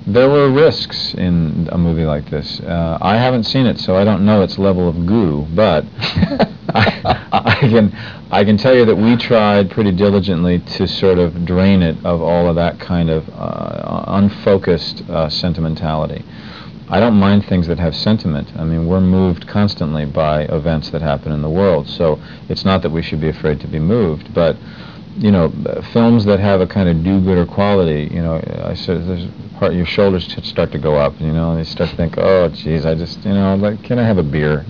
There were risks in a movie like this. I haven't seen it, so I don't know its level of goo, but I can tell you that we tried pretty diligently to sort of drain it of all of that kind of unfocused sentimentality. I don't mind things that have sentiment. I mean, we're moved constantly by events that happen in the world, so it's not that we should be afraid to be moved, but you know, films that have a kind of do-gooder quality, you know, I said, there's part your shoulders start to go up, you know, and you start to think, oh, geez, I just, you know, like, can I have a beer?